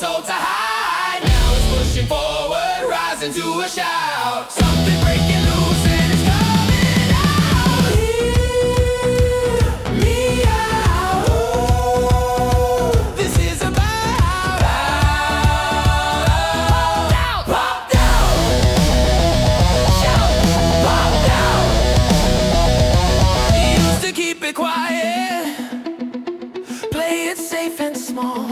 told to hide. Now it's pushing forward, rising to a shout. Something breaking loose and it's coming out. Hear me out. This is about out. Pop down. Shout. Pop down. Used to keep it quiet, play it safe and small.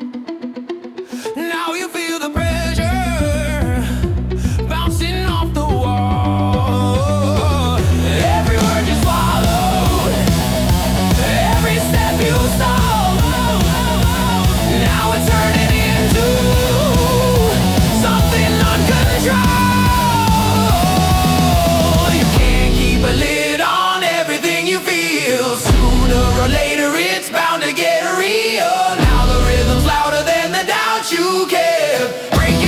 Now you feel the pressure bouncing off the wall. Every word you swallow, every step you stole. Now it's turning into something uncontrolled. You can't keep a lid on everything you feel. Sooner or later it's bound to get real. Now the rhythm's louder than the doubt you kept. Break